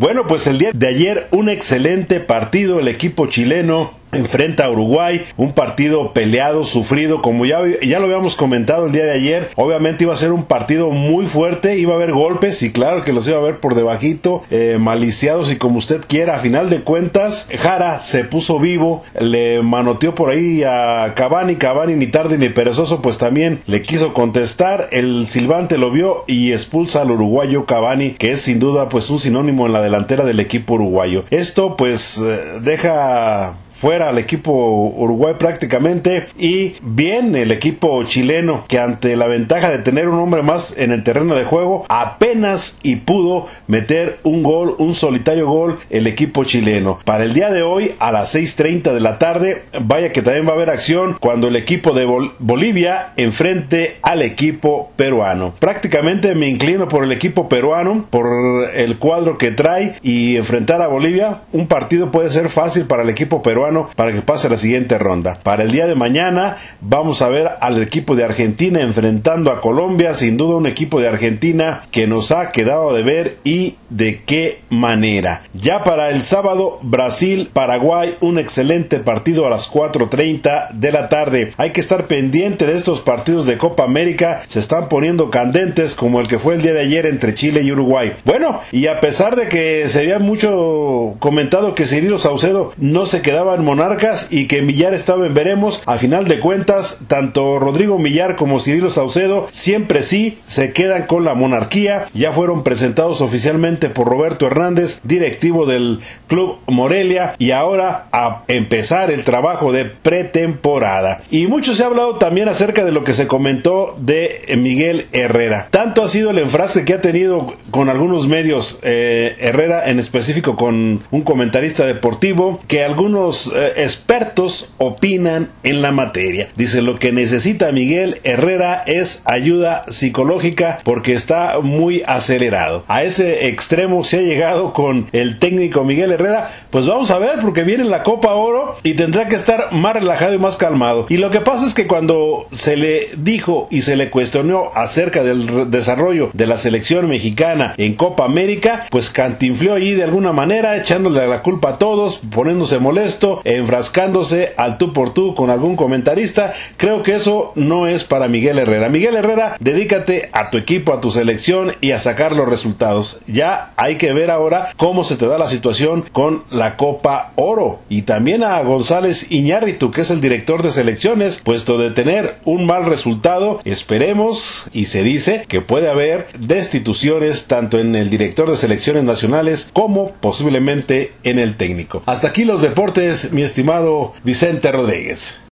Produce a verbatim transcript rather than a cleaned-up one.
Bueno, pues el día de ayer un excelente partido. El equipo chileno enfrenta a Uruguay, un partido peleado, sufrido, como ya, ya lo habíamos comentado el día de ayer. Obviamente iba a ser un partido muy fuerte, iba a haber golpes y claro que los iba a ver por debajito, eh, maliciados y como usted quiera. A final de cuentas, Jara se puso vivo, le manoteó por ahí a Cavani, Cavani ni tarde ni perezoso, pues también le quiso contestar, el silbante lo vio y expulsa al uruguayo Cavani, que es sin duda pues un sinónimo en la delantera del equipo uruguayo. Esto pues eh, deja fuera al equipo Uruguay prácticamente, y bien el equipo chileno, que ante la ventaja de tener un hombre más en el terreno de juego, apenas y pudo meter un gol, un solitario gol el equipo chileno. Para el día de hoy a las seis treinta de la tarde, vaya que también va a haber acción cuando el equipo de Bol- Bolivia enfrente al equipo peruano. Prácticamente me inclino por el equipo peruano, por el cuadro que trae, y enfrentar a Bolivia, un partido puede ser fácil para el equipo peruano para que pase a la siguiente ronda. Para el día de mañana vamos a ver al equipo de Argentina enfrentando a Colombia, sin duda un equipo de Argentina que nos ha quedado de ver y de qué manera. Ya para el sábado, Brasil-Paraguay, un excelente partido a las cuatro treinta de la tarde. Hay que estar pendiente de estos partidos de Copa América, se están poniendo candentes como el que fue el día de ayer entre Chile y Uruguay. Bueno, y a pesar de que se había mucho comentado que Cirilo Saucedo no se quedaba en Monarcas y que Millar estaba en veremos, a final de cuentas tanto Rodrigo Millar como Cirilo Saucedo siempre sí se quedan con la monarquía. Ya fueron presentados oficialmente por Roberto Hernández, directivo del Club Morelia, y ahora a empezar el trabajo de pretemporada. Y mucho se ha hablado también acerca de lo que se comentó de Miguel Herrera. Tanto ha sido el enfrasque que ha tenido con algunos medios, eh, Herrera en específico con un comentarista deportivo, que algunos eh, expertos opinan en la materia. Dice, lo que necesita Miguel Herrera es ayuda psicológica porque está muy acelerado. A ese extremo se ha llegado con el técnico Miguel Herrera. Pues vamos a ver, porque viene la Copa Oro y tendrá que estar más relajado y más calmado. Y lo que pasa es que cuando se le dijo y se le cuestionó acerca del desarrollo de la selección mexicana en Copa América, pues cantinfló ahí de alguna manera, echándole la culpa a todos, poniéndose molesto, enfrascándose al tú por tú con algún comentarista. Creo que eso no es para Miguel Herrera. Miguel Herrera, dedícate a tu equipo, a tu selección y a sacar los resultados. Ya hay que ver ahora cómo se te da la situación con la Copa Oro. Y también a González Iñárritu, que es el director de selecciones, puesto de tener un mal resultado, esperemos, y se dice que puede haber destituciones tanto en el director de selecciones nacionales como posiblemente en el técnico. Hasta aquí los deportes, mi estimado Vicente Rodríguez.